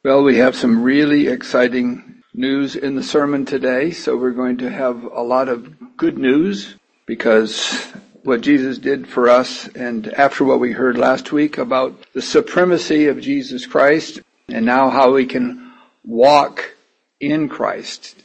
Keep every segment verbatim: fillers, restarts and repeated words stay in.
Well, we have some really exciting news in the sermon today, so we're going to have a lot of good news because what Jesus did for us, and after what we heard last week about the supremacy of Jesus Christ, and now how we can walk in Christ.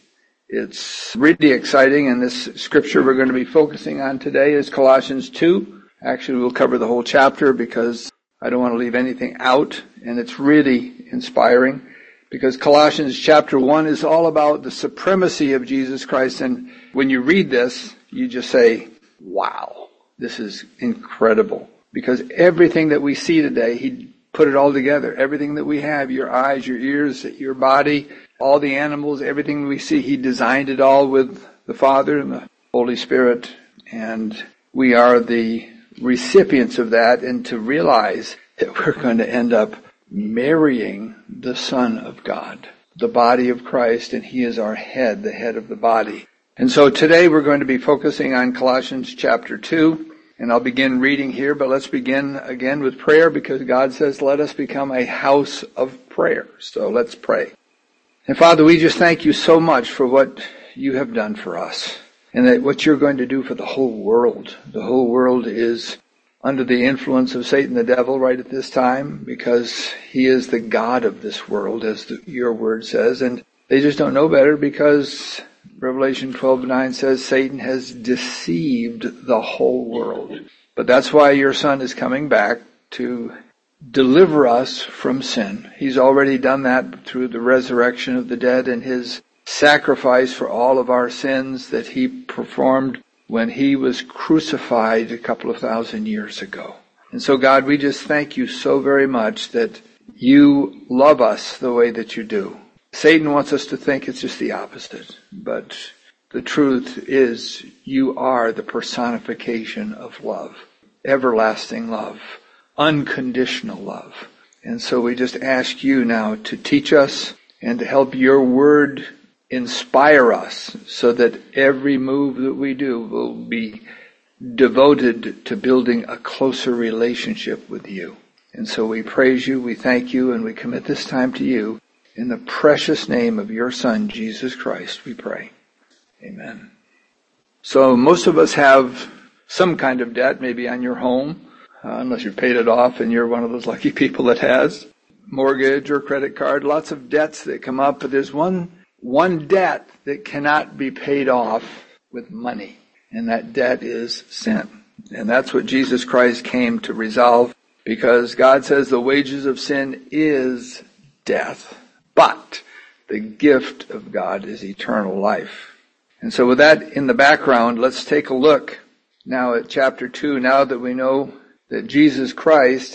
It's really exciting, and this scripture we're going to be focusing on today is Colossians two. Actually, we'll cover the whole chapter because I don't want to leave anything out, and it's really inspiring because Colossians chapter one is all about the supremacy of Jesus Christ, and when you read this, you just say, wow, this is incredible, because everything that we see today, He put it all together. Everything that we have, your eyes, your ears, your body, all the animals, everything we see, He designed it all with the Father and the Holy Spirit, and we are the recipients of that, and to realize that we're going to end up marrying the Son of God, the body of Christ, and He is our head, the head of the body. And so today we're going to be focusing on Colossians chapter two, and I'll begin reading here, but let's begin again with prayer because God says, let us become a house of prayer. So let's pray. And Father, we just thank You so much for what You have done for us, and that what You're going to do for the whole world. The whole world is under the influence of Satan the devil right at this time, because he is the god of this world, as the, Your word says, and they just don't know better because Revelation twelve nine says Satan has deceived the whole world. But that's why Your Son is coming back to deliver us from sin. He's already done that through the resurrection of the dead and His sacrifice for all of our sins that He performed when He was crucified a couple of thousand years ago. And so, God, we just thank You so very much that You love us the way that You do. Satan wants us to think it's just the opposite, but the truth is You are the personification of love, everlasting love, unconditional love. And so we just ask You now to teach us and to help Your word inspire us so that every move that we do will be devoted to building a closer relationship with You. And so we praise You, we thank You, and we commit this time to You. In the precious name of Your Son, Jesus Christ, we pray. Amen. So most of us have some kind of debt, maybe on your home, uh, unless you paid it off and you're one of those lucky people that has. Mortgage or credit card, lots of debts that come up, but there's one One debt that cannot be paid off with money, and that debt is sin. And that's what Jesus Christ came to resolve, because God says the wages of sin is death, but the gift of God is eternal life. And so with that in the background, let's take a look now at chapter two, now that we know that Jesus Christ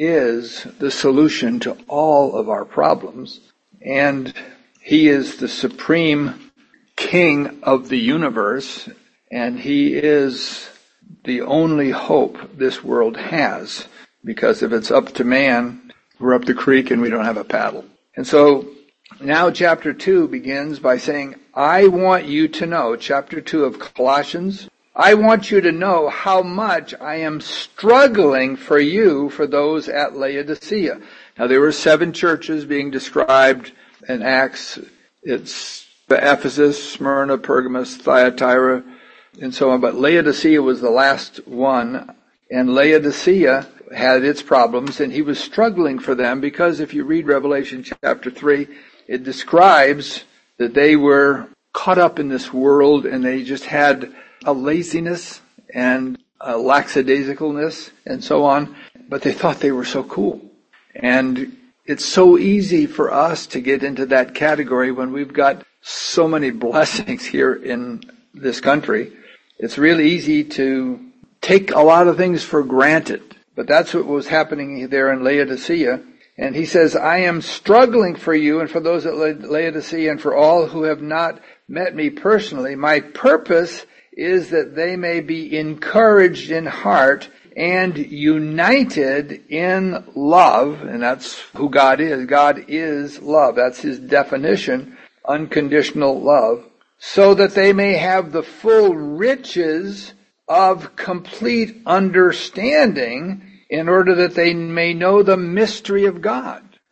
is the solution to all of our problems, and He is the supreme king of the universe, and He is the only hope this world has, because if it's up to man, we're up the creek and we don't have a paddle. And so now chapter two begins by saying, I want you to know, chapter two of Colossians, I want you to know how much I am struggling for you for those at Laodicea. Now there were seven churches being described in Acts. It's Ephesus, Smyrna, Pergamos, Thyatira, and so on. But Laodicea was the last one, and Laodicea had its problems, and he was struggling for them because if you read Revelation chapter three, it describes that they were caught up in this world, and they just had a laziness and a lackadaisicalness and so on, but they thought they were so cool. And it's so easy for us to get into that category when we've got so many blessings here in this country. It's really easy to take a lot of things for granted. But that's what was happening there in Laodicea. And he says, I am struggling for you and for those at Laodicea and for all who have not met me personally. My purpose is that they may be encouraged in heart and united in love. And that's who God is. God is love. That's his definition, unconditional love. So that they may have the full riches of complete understanding, in order that they may know the mystery of God.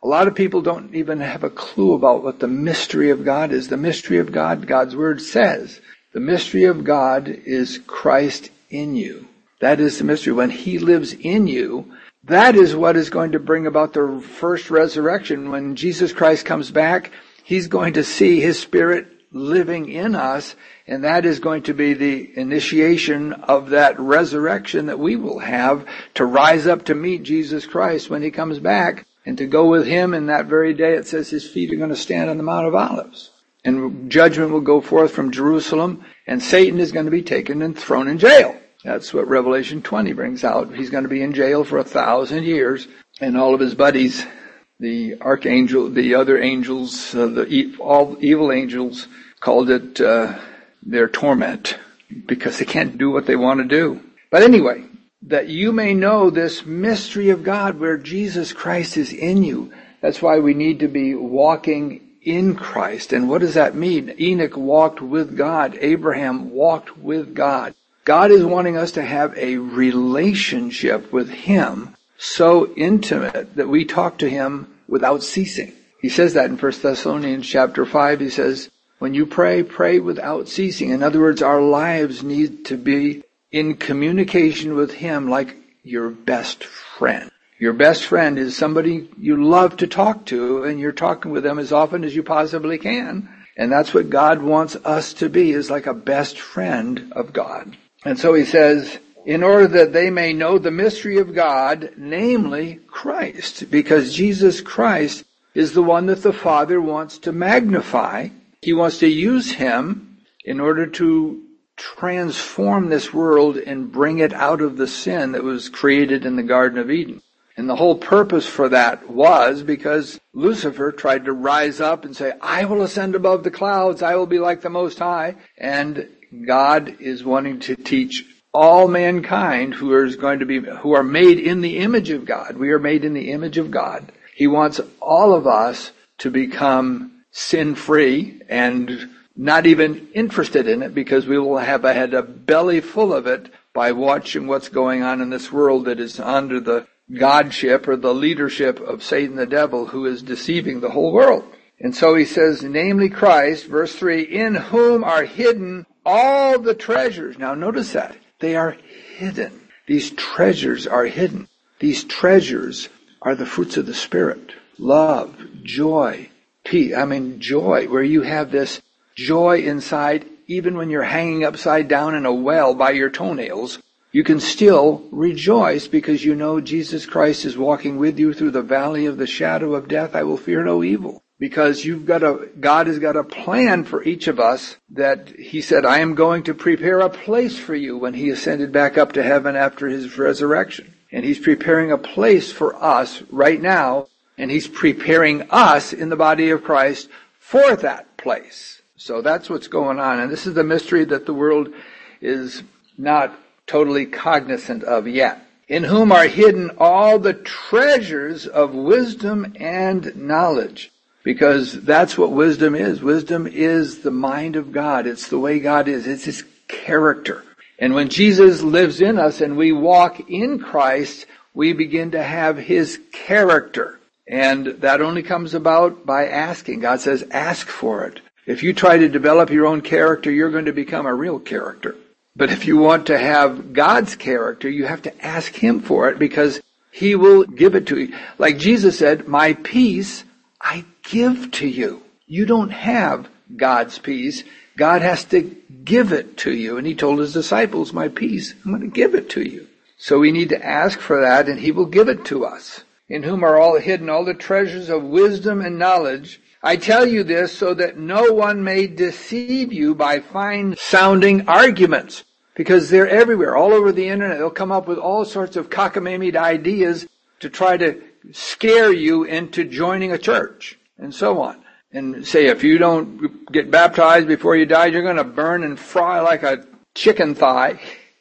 A lot of people don't even have a clue about what the mystery of God is. The mystery of God, God's Word says, the mystery of God is Christ in you. That is the mystery. When He lives in you, that is what is going to bring about the first resurrection. When Jesus Christ comes back, He's going to see His Spirit living in us, and that is going to be the initiation of that resurrection that we will have to rise up to meet Jesus Christ when He comes back and to go with Him. And that very day it says His feet are going to stand on the Mount of Olives. And judgment will go forth from Jerusalem, and Satan is going to be taken and thrown in jail. That's what Revelation twenty brings out. He's going to be in jail for a thousand years, and all of his buddies, the archangel, the other angels, uh, the all evil angels, called it uh, their torment because they can't do what they want to do. But anyway, that you may know this mystery of God where Jesus Christ is in you. That's why we need to be walking in Christ. And what does that mean? Enoch walked with God. Abraham walked with God. God is wanting us to have a relationship with Him so intimate that we talk to Him without ceasing. He says that in First Thessalonians chapter five. He says, when you pray, pray without ceasing. In other words, our lives need to be in communication with Him like your best friend. Your best friend is somebody you love to talk to, and you're talking with them as often as you possibly can. And that's what God wants us to be, is like a best friend of God. And so He says, in order that they may know the mystery of God, namely Christ, because Jesus Christ is the one that the Father wants to magnify. He wants to use Him in order to transform this world and bring it out of the sin that was created in the Garden of Eden. And the whole purpose for that was because Lucifer tried to rise up and say, I will ascend above the clouds, I will be like the Most High. And God is wanting to teach all mankind who is going to be, who are made in the image of God. We are made in the image of God. He wants all of us to become sin-free and not even interested in it, because we will have had a belly full of it by watching what's going on in this world that is under the godship or the leadership of Satan the devil, who is deceiving the whole world. And so He says, namely Christ, verse three, in whom are hidden all the treasures. Now notice that. They are hidden. These treasures are hidden. These treasures are the fruits of the Spirit. Love, joy, peace. I mean, joy, where you have this joy inside, even when you're hanging upside down in a well by your toenails, you can still rejoice because you know Jesus Christ is walking with you through the valley of the shadow of death. I will fear no evil. Because you've got a, God has got a plan for each of us that He said, I am going to prepare a place for you when He ascended back up to heaven after His resurrection. And He's preparing a place for us right now, and He's preparing us in the body of Christ for that place. So that's what's going on. And this is the mystery that the world is not totally cognizant of yet. In whom are hidden all the treasures of wisdom and knowledge. Because that's what wisdom is. Wisdom is the mind of God. It's the way God is. It's His character. And when Jesus lives in us and we walk in Christ, we begin to have His character. And that only comes about by asking. God says, ask for it. If you try to develop your own character, you're going to become a real character. But if you want to have God's character, you have to ask Him for it, because He will give it to you. Like Jesus said, my peace I give to you. You don't have God's peace. God has to give it to you. And He told His disciples, my peace, I'm going to give it to you. So we need to ask for that, and He will give it to us. In whom are all hidden all the treasures of wisdom and knowledge. I tell you this so that no one may deceive you by fine-sounding arguments. Because they're everywhere, all over the internet. They'll come up with all sorts of cockamamie ideas to try to scare you into joining a church and so on. And say, if you don't get baptized before you die, you're going to burn and fry like a chicken thigh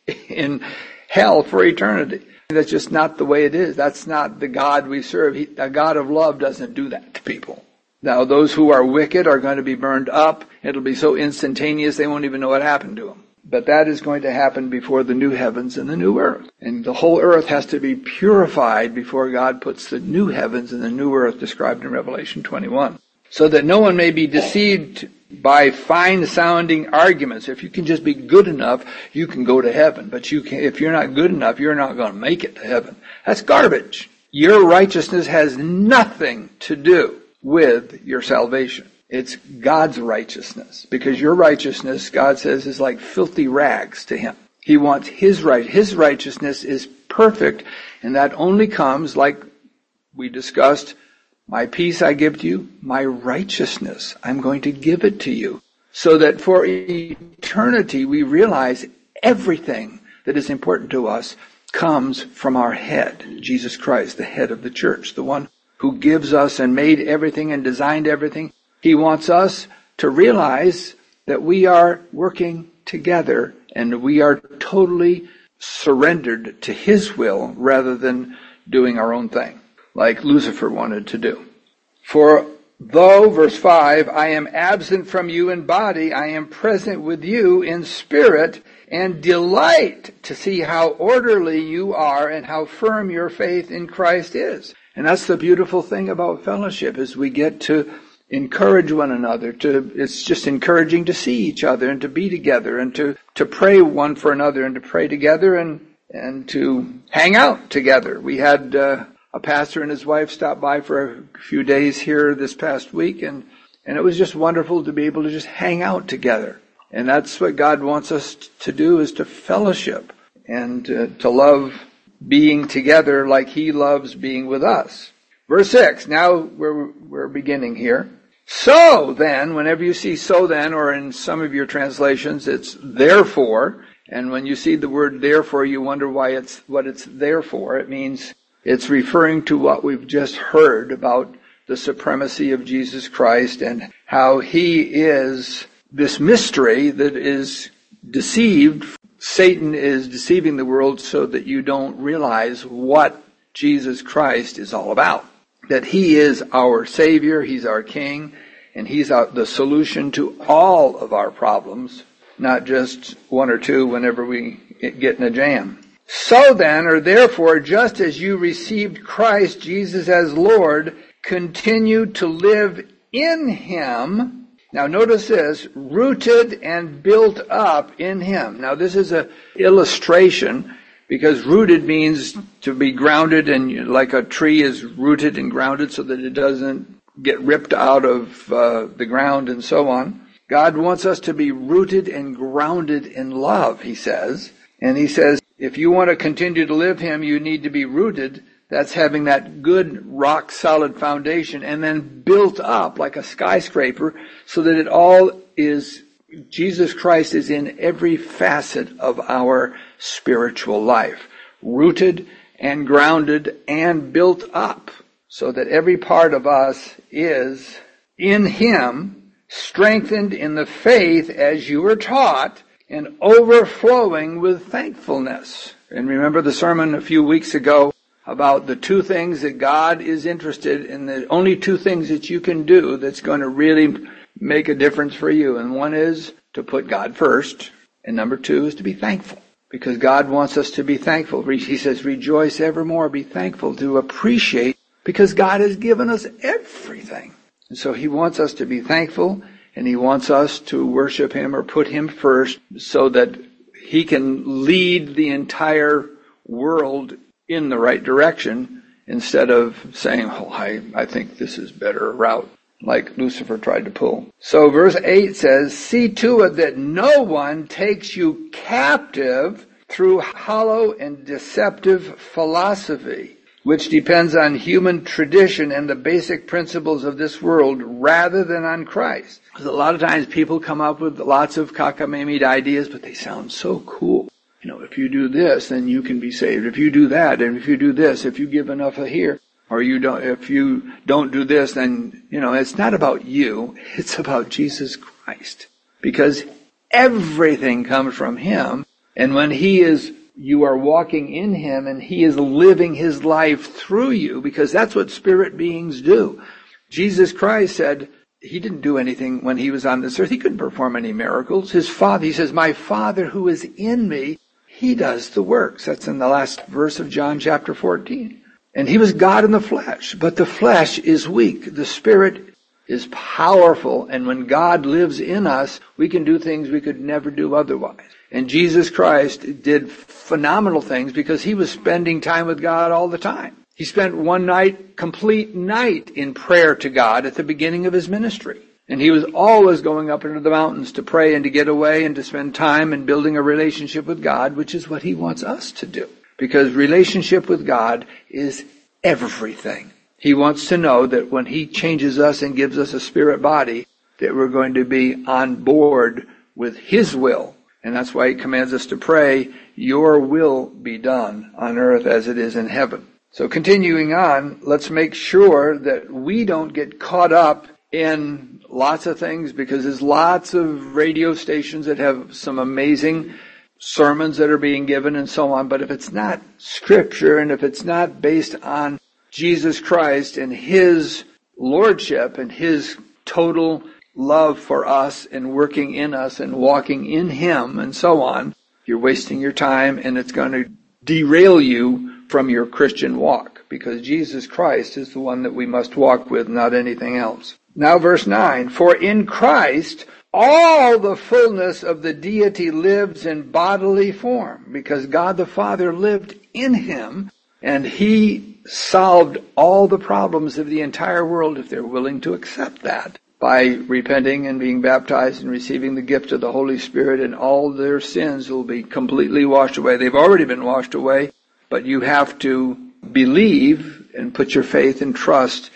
in hell for eternity. That's just not the way it is. That's not the God we serve. He, a God of love doesn't do that to people. Now, those who are wicked are going to be burned up. It'll be so instantaneous they won't even know what happened to them. But that is going to happen before the new heavens and the new earth. And the whole earth has to be purified before God puts the new heavens and the new earth described in Revelation twenty-one. So that no one may be deceived by fine-sounding arguments. If you can just be good enough, you can go to heaven. But you can, if you're not good enough, you're not going to make it to heaven. That's garbage. Your righteousness has nothing to do with your salvation. It's God's righteousness. Because your righteousness, God says, is like filthy rags to Him. He wants His right. His righteousness is perfect, and that only comes, like we discussed, my peace I give to you, my righteousness I'm going to give it to you. So that for eternity we realize everything that is important to us comes from our head, Jesus Christ, the head of the church, the one who gives us and made everything and designed everything. He wants us to realize that we are working together and we are totally surrendered to His will rather than doing our own thing, like Lucifer wanted to do. For though, verse five, I am absent from you in body, I am present with you in spirit, and delight to see how orderly you are and how firm your faith in Christ is. And that's the beautiful thing about fellowship, is we get to encourage one another. To it's just encouraging to see each other and to be together and to, to pray one for another and to pray together and, and to hang out together. We had uh, a pastor and his wife stop by for a few days here this past week, and, and it was just wonderful to be able to just hang out together. And that's what God wants us to do, is to fellowship and uh, to love being together like He loves being with us. Verse six, now we're, we're beginning here. So then, whenever you see so then, or in some of your translations it's therefore, and when you see the word therefore you wonder why it's what it's there for. It means it's referring to what we've just heard about the supremacy of Jesus Christ and how He is this mystery that is deceived. Satan is deceiving the world so that you don't realize what Jesus Christ is all about. That He is our Savior, He's our King, and He's our, the solution to all of our problems, not just one or two whenever we get in a jam. So then, or therefore, just as you received Christ Jesus as Lord, continue to live in Him. Now notice this, rooted and built up in Him. Now this is an illustration, because rooted means to be grounded, and like a tree is rooted and grounded so that it doesn't get ripped out of uh, the ground and so on. God wants us to be rooted and grounded in love, He says. And He says, if you want to continue to live Him, you need to be rooted. That's having that good rock solid foundation and then built up like a skyscraper so that it all is, Jesus Christ is in every facet of our spiritual life. Rooted and grounded and built up so that every part of us is in Him, strengthened in the faith as you were taught, and overflowing with thankfulness. And remember the sermon a few weeks ago about the two things that God is interested in, the only two things that you can do that's going to really make a difference for you. And one is to put God first, and number two is to be thankful. Because God wants us to be thankful. He says, rejoice evermore, be thankful, to appreciate, because God has given us everything. And so He wants us to be thankful, and He wants us to worship Him or put Him first so that He can lead the entire world in the right direction, instead of saying, oh, I, I think this is better route, like Lucifer tried to pull. So verse eight says, see to it that no one takes you captive through hollow and deceptive philosophy, which depends on human tradition and the basic principles of this world rather than on Christ. Because a lot of times people come up with lots of cockamamie ideas, but they sound so cool. You know, if you do this, then you can be saved. If you do that, and if you do this, if you give enough of here, or you don't, if you don't do this, then, you know, it's not about you. It's about Jesus Christ. Because everything comes from Him. And when He is, you are walking in Him, and He is living His life through you, because that's what spirit beings do. Jesus Christ said, he didn't do anything when he was on this earth. He couldn't perform any miracles. His Father, he says, my Father who is in me, he does the works. That's in the last verse of John chapter fourteen. And he was God in the flesh, but the flesh is weak. The Spirit is powerful, and when God lives in us, we can do things we could never do otherwise. And Jesus Christ did phenomenal things because he was spending time with God all the time. He spent one night, complete night, in prayer to God at the beginning of his ministry. And he was always going up into the mountains to pray and to get away and to spend time in building a relationship with God, which is what he wants us to do. Because relationship with God is everything. He wants to know that when he changes us and gives us a spirit body, that we're going to be on board with his will. And that's why he commands us to pray, your will be done on earth as it is in heaven. So continuing on, let's make sure that we don't get caught up in lots of things, because there's lots of radio stations that have some amazing sermons that are being given and so on. But if it's not scripture, and if it's not based on Jesus Christ and his lordship and his total love for us and working in us and walking in him and so on, you're wasting your time, and it's going to derail you from your Christian walk, because Jesus Christ is the one that we must walk with, not anything else. Now verse nine, for in Christ all the fullness of the deity lives in bodily form, because God the Father lived in him, and he solved all the problems of the entire world if they're willing to accept that, by repenting and being baptized and receiving the gift of the Holy Spirit, and all their sins will be completely washed away. They've already been washed away, but you have to believe and put your faith and trust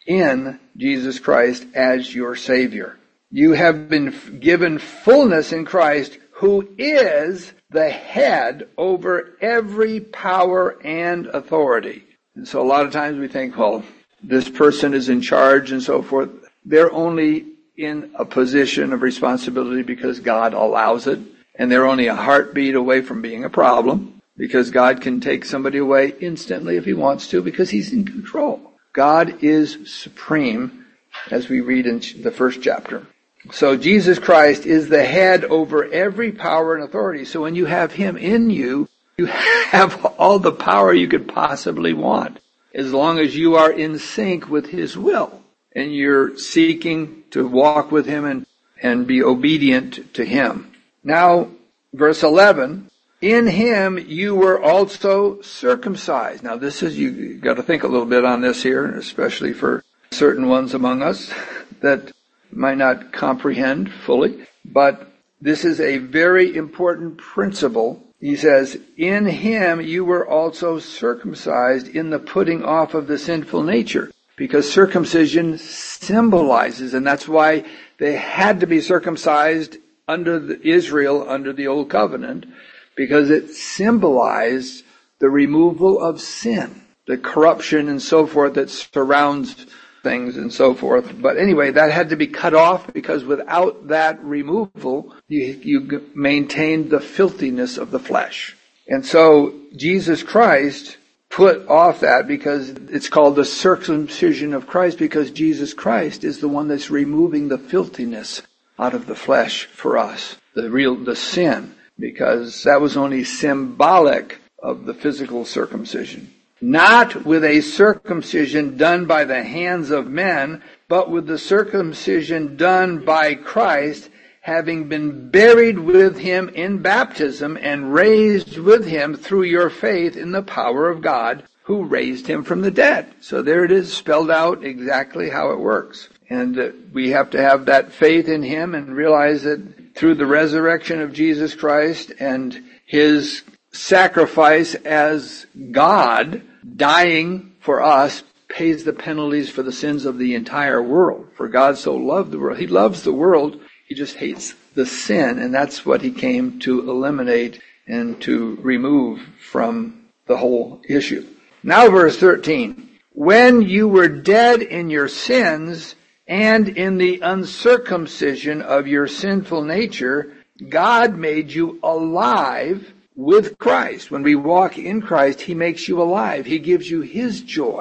in Jesus Christ as your Savior. You have been given fullness in Christ, who is the head over every power and authority. And so a lot of times we think, well, this person is in charge and so forth. They're only in a position of responsibility because God allows it. And they're only a heartbeat away from being a problem, because God can take somebody away instantly if he wants to, because he's in control. God is supreme, as we read in the first chapter. So Jesus Christ is the head over every power and authority. So when you have him in you, you have all the power you could possibly want, as long as you are in sync with his will and you're seeking to walk with him and, and be obedient to him. Now, verse eleven, in him you were also circumcised. Now this is, you got to think a little bit on this here, especially for certain ones among us that might not comprehend fully, but this is a very important principle. He says, in him you were also circumcised in the putting off of the sinful nature, because circumcision symbolizes, and that's why they had to be circumcised under the Israel, under the old covenant, because it symbolized the removal of sin, the corruption and so forth that surrounds things and so forth. But anyway, that had to be cut off, because without that removal, you, you maintained the filthiness of the flesh. And so Jesus Christ put off that, because it's called the circumcision of Christ, because Jesus Christ is the one that's removing the filthiness out of the flesh for us, the real, the sin, because that was only symbolic of the physical circumcision. Not with a circumcision done by the hands of men, but with the circumcision done by Christ, having been buried with him in baptism and raised with him through your faith in the power of God, who raised him from the dead. So there it is, spelled out exactly how it works. And uh, we have to have that faith in him and realize that through the resurrection of Jesus Christ and his sacrifice as God dying for us pays the penalties for the sins of the entire world. For God so loved the world. He loves the world. He just hates the sin, and that's what he came to eliminate and to remove from the whole issue. Now verse thirteen. When you were dead in your sins and in the uncircumcision of your sinful nature, God made you alive with Christ. When we walk in Christ, he makes you alive. He gives you his joy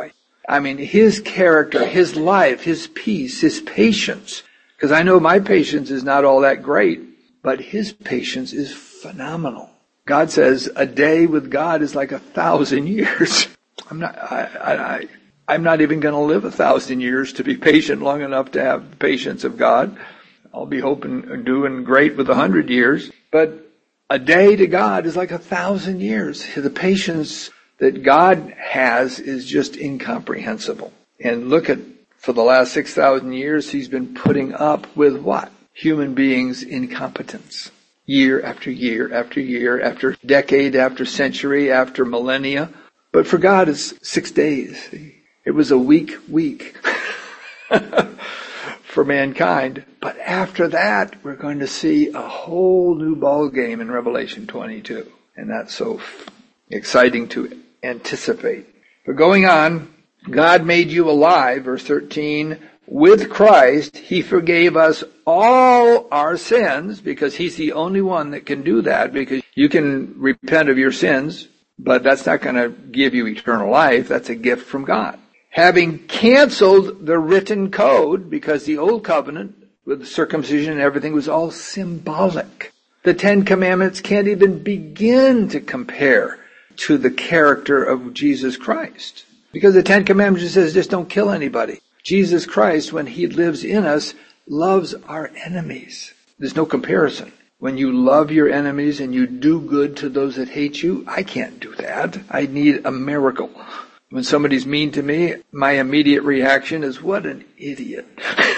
I mean, his character, his life, his peace, his patience. Because I know my patience is not all that great, but his patience is phenomenal. God says a day with God is like a thousand years. I'm not, I, I, I, I'm not even going to live a thousand years to be patient long enough to have the patience of God. I'll be hoping, doing great with a hundred years. But a day to God is like a thousand years. The patience that God has is just incomprehensible. And look at, for the last six thousand years, he's been putting up with what? Human beings' incompetence. Year after year after year after decade after century after millennia. But for God, it's six days. It was a weak week for mankind. But after that, we're going to see a whole new ball game in Revelation twenty-two. And that's so exciting to anticipate. But going on, God made you alive, verse thirteen, with Christ. He forgave us all our sins, because he's the only one that can do that, because you can repent of your sins, but that's not going to give you eternal life. That's a gift from God. Having canceled the written code, because the old covenant with the circumcision and everything was all symbolic. The Ten Commandments can't even begin to compare to the character of Jesus Christ. Because the Ten Commandments just says, just don't kill anybody. Jesus Christ, when he lives in us, loves our enemies. There's no comparison. When you love your enemies and you do good to those that hate you, I can't do that. I need a miracle. When somebody's mean to me, my immediate reaction is, what an idiot.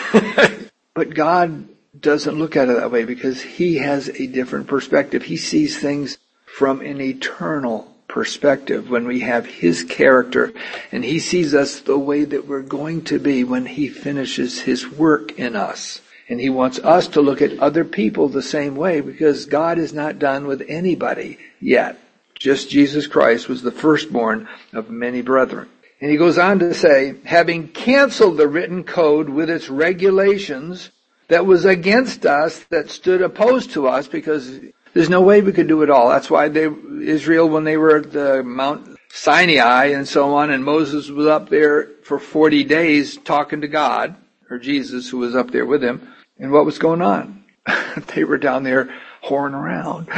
But God doesn't look at it that way, because he has a different perspective. He sees things from an eternal perspective when we have his character, and he sees us the way that we're going to be when he finishes his work in us. And he wants us to look at other people the same way, because God is not done with anybody yet. Just Jesus Christ was the firstborn of many brethren. And he goes on to say, having canceled the written code with its regulations that was against us, that stood opposed to us, because there's no way we could do it all. That's why they, Israel, when they were at the Mount Sinai and so on, and Moses was up there for forty days talking to God, or Jesus, who was up there with him, and what was going on? They were down there whoring around,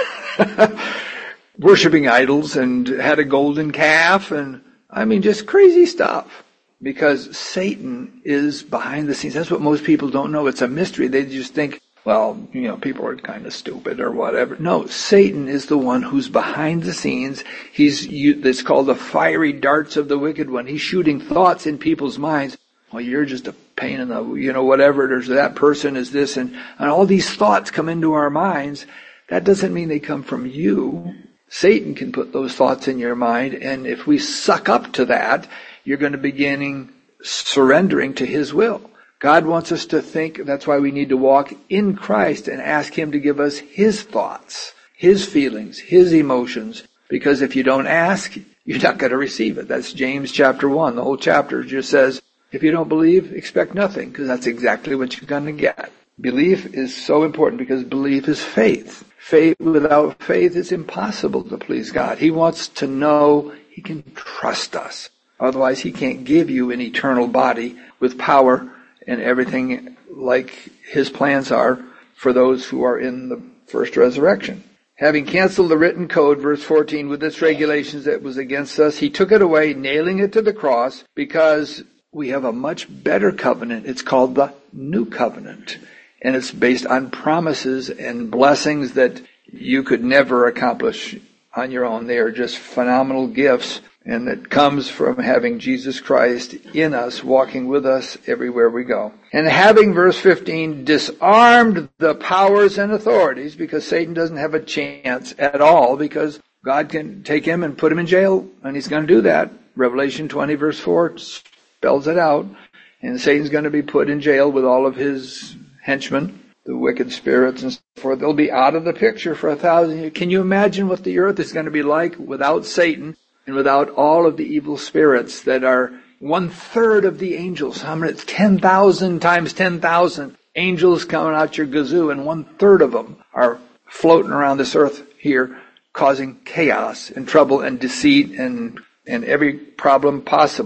worshiping idols, and had a golden calf, and I mean, just crazy stuff. Because Satan is behind the scenes. That's what most people don't know. It's a mystery. They just think, well, you know, people are kind of stupid or whatever. No, Satan is the one who's behind the scenes. He's, it's called the fiery darts of the wicked one. He's shooting thoughts in people's minds. Well, you're just a pain in the, you know, whatever. There's that person is this. And, and all these thoughts come into our minds. That doesn't mean they come from you. Satan can put those thoughts in your mind. And if we suck up to that, you're going to begin surrendering to his will. God wants us to think. That's why we need to walk in Christ and ask him to give us his thoughts, his feelings, his emotions. Because if you don't ask, you're not going to receive it. That's James chapter one. The whole chapter just says, if you don't believe, expect nothing, because that's exactly what you're going to get. Belief is so important, because belief is faith. Faith, without faith, it's impossible to please God. He wants to know he can trust us. Otherwise, he can't give you an eternal body with power and everything like his plans are for those who are in the first resurrection. Having canceled the written code, verse fourteen, with its regulations that was against us, he took it away, nailing it to the cross, because we have a much better covenant. It's called the New Covenant. And it's based on promises and blessings that you could never accomplish on your own. They are just phenomenal gifts. And it comes from having Jesus Christ in us, walking with us everywhere we go. And having, verse fifteen, disarmed the powers and authorities, because Satan doesn't have a chance at all, because God can take him and put him in jail, and he's going to do that. Revelation twenty, verse four spells it out. And Satan's going to be put in jail with all of his henchmen, the wicked spirits and so forth. They'll be out of the picture for a thousand years. Can you imagine what the earth is going to be like without Satan? And without all of the evil spirits that are one third of the angels. How many? ten thousand times ten thousand angels coming out your gazoo, and one third of them are floating around this earth here, causing chaos and trouble and deceit and, and every problem possible.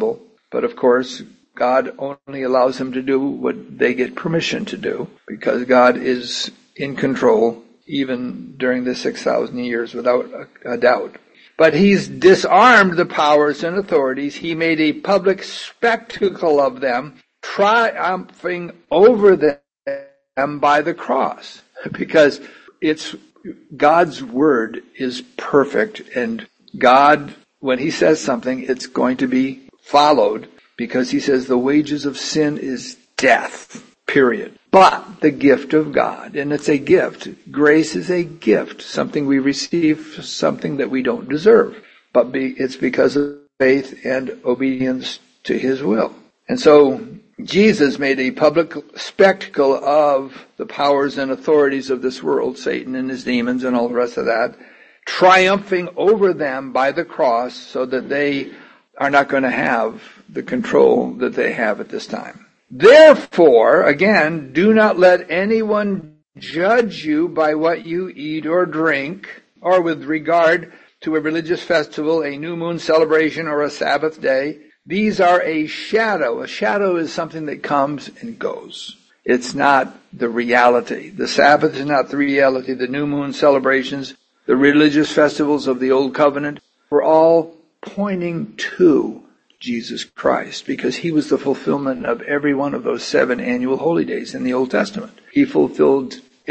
But of course, God only allows them to do what they get permission to do, because God is in control even during the six thousand years, without a, a doubt. But he's disarmed the powers and authorities. He made a public spectacle of them, triumphing over them by the cross. Because it's God's word is perfect, and God, when he says something, it's going to be followed, because he says the wages of sin is death, period. But the gift of God, and it's a gift. Grace is a gift, something we receive, something that we don't deserve. But be, it's because of faith and obedience to his will. And so Jesus made a public spectacle of the powers and authorities of this world, Satan and his demons and all the rest of that, triumphing over them by the cross, so that they are not going to have the control that they have at this time. Therefore, again, do not let anyone judge you by what you eat or drink, or with regard to a religious festival, a new moon celebration, or a Sabbath day. These are a shadow. A shadow is something that comes and goes. It's not the reality. The Sabbath is not the reality. The new moon celebrations, the religious festivals of the Old Covenant, were all pointing to Jesus Christ, because he was the fulfillment of every one of those seven annual holy days in the Old Testament. He fulfilled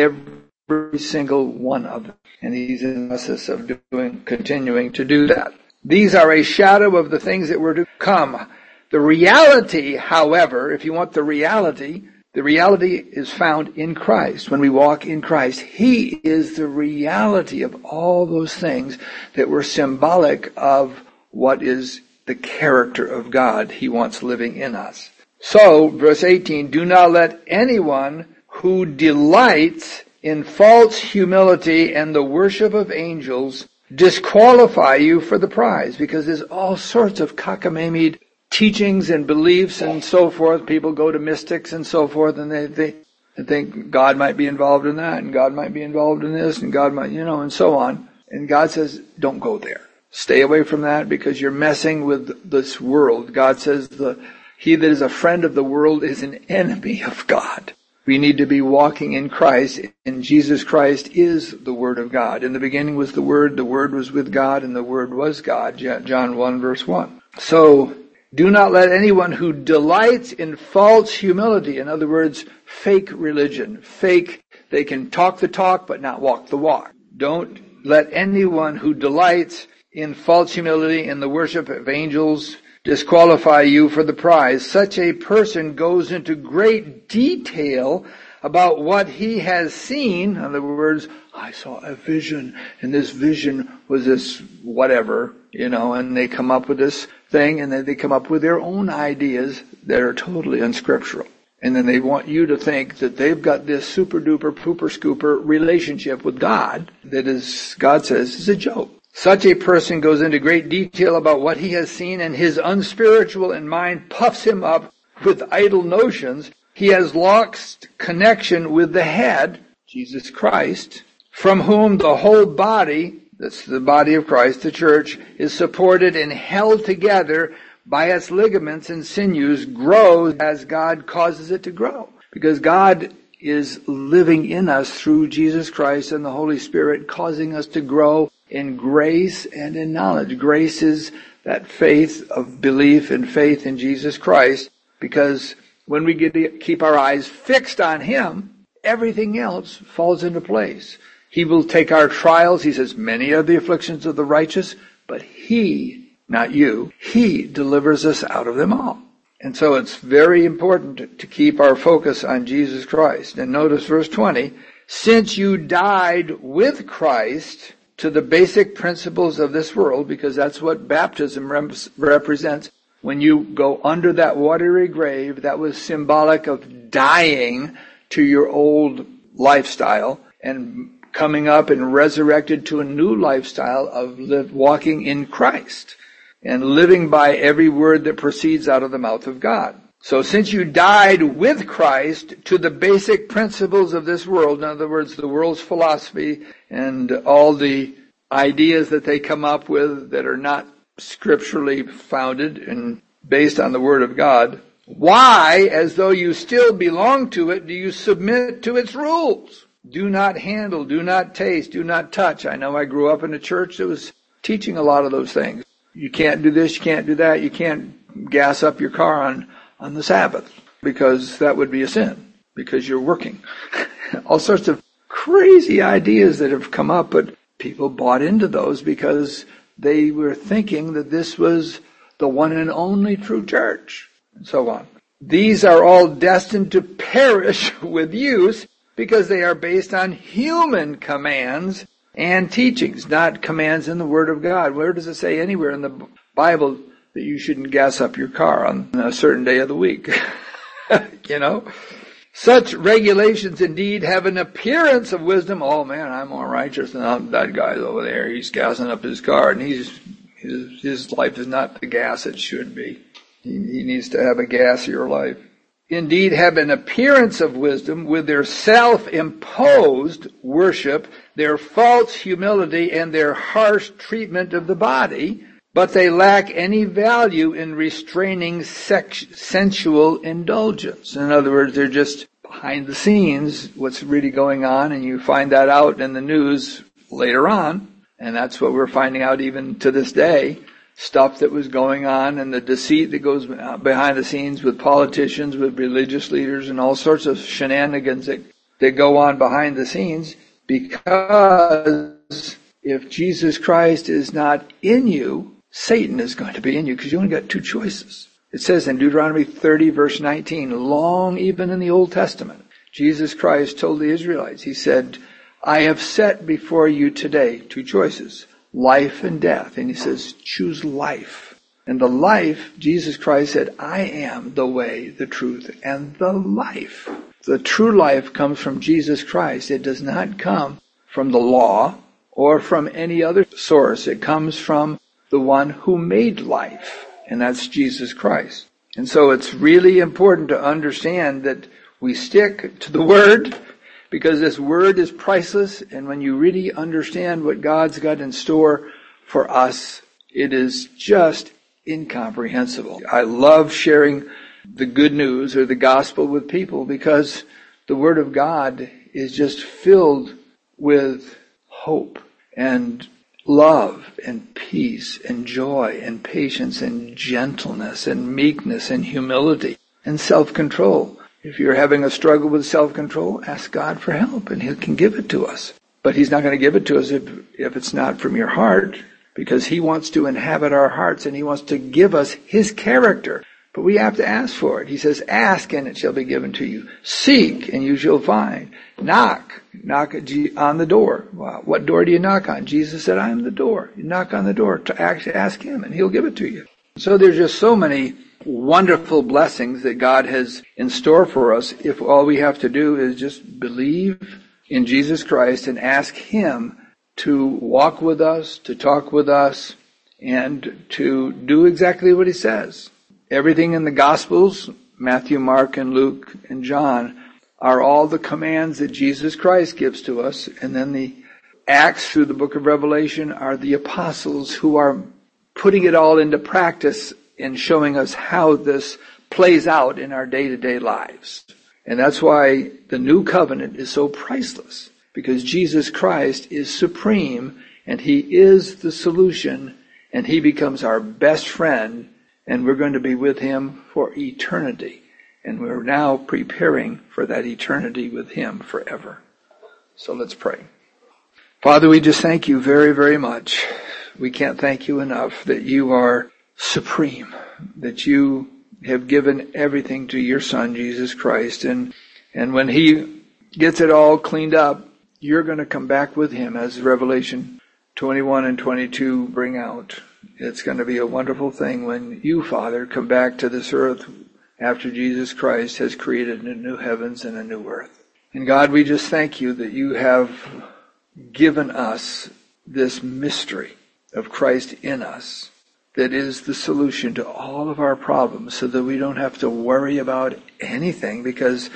every single one of them, and he's in the process of doing, continuing to do that. These are a shadow of the things that were to come. The reality, however, if you want the reality, the reality is found in Christ. When we walk in Christ, he is the reality of all those things that were symbolic of what is the character of God he wants living in us. So, verse eighteen, do not let anyone who delights in false humility and the worship of angels disqualify you for the prize, because there's all sorts of cockamamie teachings and beliefs and so forth. People go to mystics and so forth, and they, they, they think God might be involved in that, and God might be involved in this, and God might, you know, and so on. And God says, don't go there. Stay away from that, because you're messing with this world. God says, the he that is a friend of the world is an enemy of God. We need to be walking in Christ, and Jesus Christ is the Word of God. In the beginning was the Word, the Word was with God, and the Word was God. John one verse one. So, do not let anyone who delights in false humility, in other words, fake religion, fake, they can talk the talk but not walk the walk. Don't let anyone who delights in false humility and the worship of angels disqualify you for the prize. Such a person goes into great detail about what he has seen. In other words, I saw a vision, and this vision was this whatever, you know, and they come up with this thing, and then they come up with their own ideas that are totally unscriptural. And then they want you to think that they've got this super duper pooper scooper relationship with God that is, God says, is a joke. Such a person goes into great detail about what he has seen, and his unspiritual in mind puffs him up with idle notions. He has lost connection with the head, Jesus Christ, from whom the whole body, that's the body of Christ, the church, is supported and held together by its ligaments and sinews, grows as God causes it to grow. Because God is living in us through Jesus Christ and the Holy Spirit, causing us to grow in grace and in knowledge. Grace is that faith of belief and faith in Jesus Christ, because when we get to keep our eyes fixed on him, everything else falls into place. He will take our trials. He says, many are the afflictions of the righteous, but he, not you, he delivers us out of them all. And so it's very important to keep our focus on Jesus Christ. And notice verse twenty, since you died with Christ to the basic principles of this world, because that's what baptism rep- represents. When you go under that watery grave, that was symbolic of dying to your old lifestyle and coming up and resurrected to a new lifestyle of live, walking in Christ and living by every word that proceeds out of the mouth of God. So since you died with Christ to the basic principles of this world, in other words, the world's philosophy and all the ideas that they come up with that are not scripturally founded and based on the Word of God, why, as though you still belong to it, do you submit to its rules? Do not handle, do not taste, do not touch. I know I grew up in a church that was teaching a lot of those things. You can't do this, you can't do that, you can't gas up your car on, on the Sabbath, because that would be a sin, because you're working. All sorts of crazy ideas that have come up, but people bought into those because they were thinking that this was the one and only true church, and so on. These are all destined to perish with use because they are based on human commands and teachings, not commands in the Word of God. Where does it say anywhere in the Bible that you shouldn't gas up your car on a certain day of the week? You know? Such regulations indeed have an appearance of wisdom. Oh man, I'm more righteous than that guy over there. He's gassing up his car, and he's his, his life is not the gas it should be. He, he needs to have a gassier life. Indeed have an appearance of wisdom with their self-imposed worship, their false humility, and their harsh treatment of the body, but they lack any value in restraining sex- sensual indulgence. In other words, they're just behind the scenes, what's really going on, and you find that out in the news later on, and that's what we're finding out even to this day. Stuff that was going on and the deceit that goes behind the scenes with politicians, with religious leaders, and all sorts of shenanigans that, that go on behind the scenes, because if Jesus Christ is not in you, Satan is going to be in you, because you only got two choices. It says in Deuteronomy thirty, verse nineteen, long even in the Old Testament, Jesus Christ told the Israelites, he said, I have set before you today two choices, life and death. And he says, choose life. And the life, Jesus Christ said, I am the way, the truth, and the life. The true life comes from Jesus Christ. It does not come from the law or from any other source. It comes from the one who made life, and that's Jesus Christ. And so it's really important to understand that we stick to the Word, because this Word is priceless, and when you really understand what God's got in store for us, it is just incomprehensible. I love sharing the good news or the gospel with people, because the Word of God is just filled with hope and love and peace and joy and patience and gentleness and meekness and humility and self-control. If you're having a struggle with self-control, ask God for help, and He can give it to us. But He's not going to give it to us if, if it's not from your heart, because He wants to inhabit our hearts, and He wants to give us His character. But we have to ask for it. He says, ask, and it shall be given to you. Seek, and you shall find. Knock. Knock on the door. Wow. What door do you knock on? Jesus said, I am the door. You knock on the door to ask, ask Him, and He'll give it to you. So there's just so many wonderful blessings that God has in store for us if all we have to do is just believe in Jesus Christ and ask Him to walk with us, to talk with us, and to do exactly what He says. Everything in the Gospels, Matthew, Mark, and Luke, and John, are all the commands that Jesus Christ gives to us, and then the Acts through the book of Revelation are the apostles who are putting it all into practice and showing us how this plays out in our day-to-day lives. And that's why the new covenant is so priceless, because Jesus Christ is supreme, and He is the solution, and He becomes our best friend, and we're going to be with Him for eternity. And we're now preparing for that eternity with Him forever. So let's pray. Father, we just thank You very, very much. We can't thank You enough that You are supreme, that You have given everything to Your Son, Jesus Christ. And, and when He gets it all cleaned up, You're going to come back with Him, as Revelation twenty-one and twenty-two bring out. It's going to be a wonderful thing when You, Father, come back to this earth after Jesus Christ has created a new heavens and a new earth. And God, we just thank You that You have given us this mystery of Christ in us that is the solution to all of our problems, so that we don't have to worry about anything, because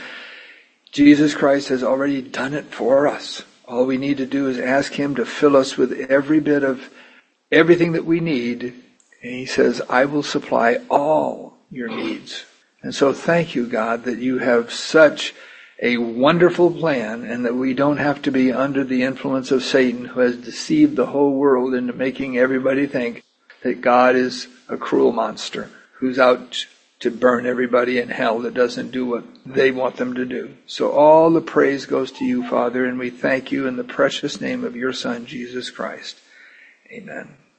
Jesus Christ has already done it for us. All we need to do is ask Him to fill us with every bit of everything that we need, And he says, I will supply all your needs. And so thank you, God, that you have such a wonderful plan and that we don't have to be under the influence of Satan, who has deceived the whole world into making everybody think that God is a cruel monster who's out to burn everybody in hell that doesn't do what they want them to do. So all the praise goes to you, Father, and we thank you in the precious name of your Son, Jesus Christ. Amen.